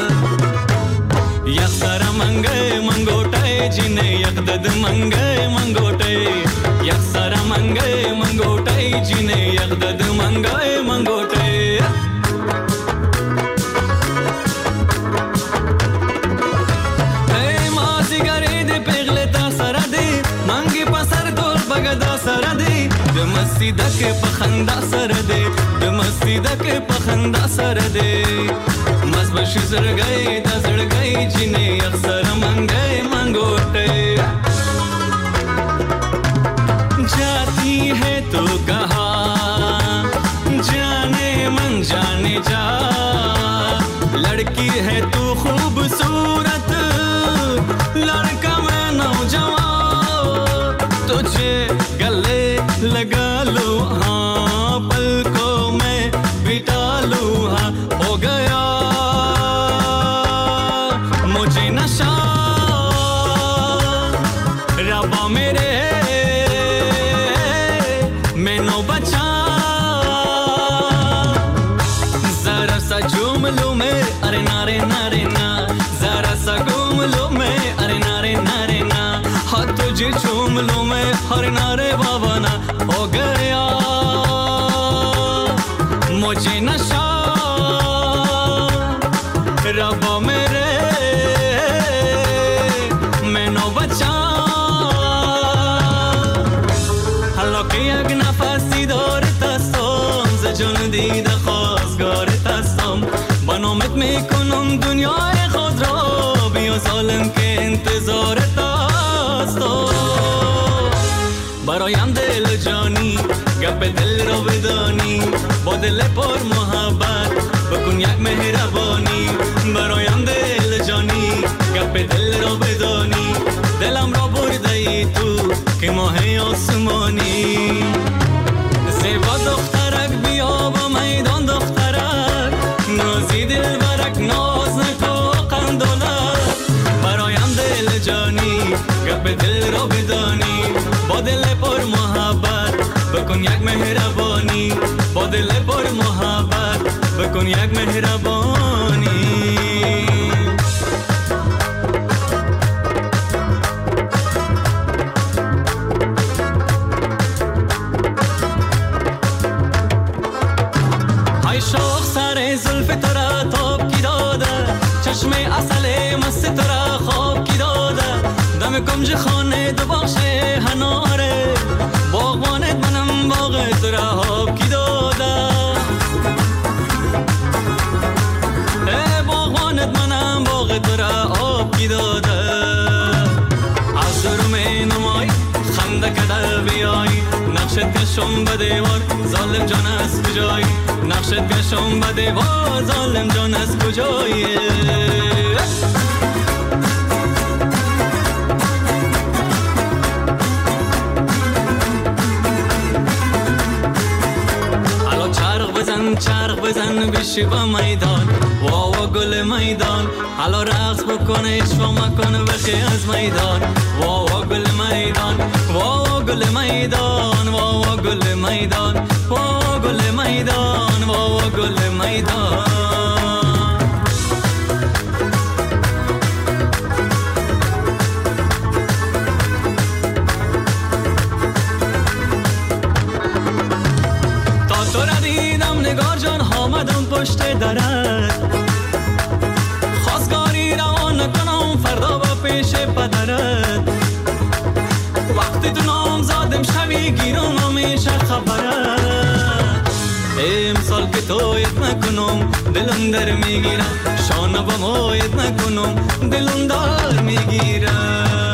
یک سر منگے منگوٹے جنے یک دد منگے منگوٹے یک سر منگے منگوٹے جنے یک دد منگے منگوٹے اے مازی گری دے پیغلے تا سر دے منگی پسر دور بگدا سر دے دمستی دک پخندا سر دے دمستی دک پخندا سر دے مزبش زرگئی دا زرگئی جنے اکثر منگئی منگوٹے جاتی ہے تو کہاں جانے من جانے جا لڑکی ہے تو خوبصورت لڑکا میں نوجوان تجھے گلے لگا لو ہاں پلکوں میں بٹا لو ہاں ہو گیا مجھے نشہ ربا میرے میں نو بچا ذرا سا جھوم لوں میں ارے نارے نارے نا ذرا سا گھوم لوں میں ارے نارے نارے نا ہاں تجھے جھوم لوں میں ارے نارے بابا نا ہو گیا مجھے نشہ ربا میرے میں نو بچا حالا که یک نفسی دارت هستم ز جان دیده خواستگارت هستم با نامت میکنم دنیای خود را بیا ظالم که انتظارت هستم برایم دل جانی گپ دل را بدانی با دل پر محبت بکن یک مهربانی برایم دل جانی گپ دل را بدانی دلم را برده ای تو که ماه آسمانی زیبا دخترک بیا با میدان دخترک نازی دل برک ناز نکو قندولک برایم دل جانی گپ دل را بدانی با دل پر محبت بکن یک مهربانی با دل پر محبت بکن یک مهربانی های شوق سر زلف ترا تاب کی داده چشم اصل مست ترا خواب کی داده دم کنج خانه دو بخش هناره باغبانت منم باغ ترا خواب کی داده ای باغبانت منم باغ ترا خواب کی داده از روم نمای خنده کده بیای نقشت کشم به دیوار ظالم جان از کجایی نقشت کشم به دیوار ظالم جان از کجایی چرخ بزن بشی با میدان واوا گل میدان حالا رقص بکن اشوا مکن بخی از میدان واوا گل میدان واوا گل میدان واوا گل میدان واوا گل میدان واوا گل میدان نگار جان آمدم پشت درت خواستگاری روان نکنم فردا با پیش پدرت وقتی تو نام زادم شوی گیرم همیشه خبرت امسال که تویت نکنم دلم در میگیرم شانه با مویت نکنم دلم دار میگیرم